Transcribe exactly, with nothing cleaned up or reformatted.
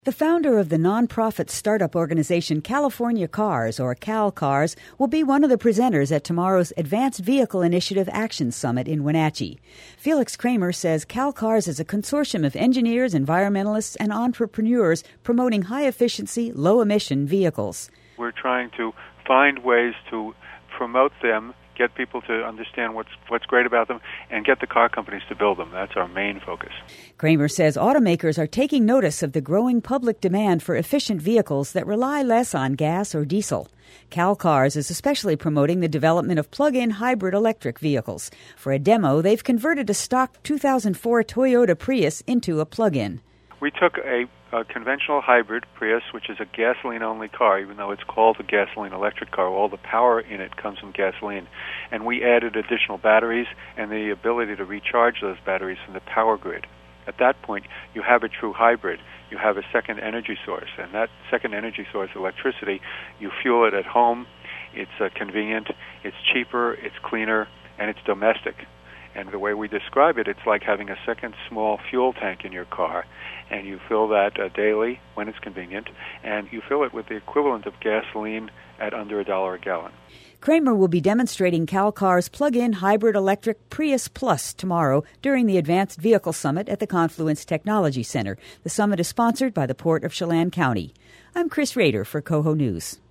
The founder of the nonprofit startup organization California Cars, or CalCars, will be one of the presenters at tomorrow's Advanced Vehicle Initiative Action Summit in Wenatchee. Felix Kramer says CalCars is a consortium of engineers, environmentalists, and entrepreneurs promoting high-efficiency, low-emission vehicles. We're trying to find ways to promote them, get people to understand what's what's great about them, and get the car companies to build them. That's our main focus. Kramer says automakers are taking notice of the growing public demand for efficient vehicles that rely less on gas or diesel. CalCars is especially promoting the development of plug-in hybrid electric vehicles. For a demo, they've converted a stock two thousand four Toyota Prius into a plug-in. We took a, a conventional hybrid Prius, which is a gasoline-only car, even though it's called a gasoline-electric car. All the power in it comes from gasoline. And we added additional batteries and the ability to recharge those batteries from the power grid. At that point, you have a true hybrid. You have a second energy source. And that second energy source, electricity, you fuel it at home. It's uh, convenient, it's cheaper, it's cleaner, and it's domestic. And the way we describe it, it's like having a second small fuel tank in your car, and you fill that uh, daily when it's convenient, and you fill it with the equivalent of gasoline at under a dollar a gallon. Kramer will be demonstrating CalCars plug-in hybrid electric Prius Plus tomorrow during the Advanced Vehicle Summit at the Confluence Technology Center. The summit is sponsored by the Port of Chelan County. I'm Chris Rader for Coho News.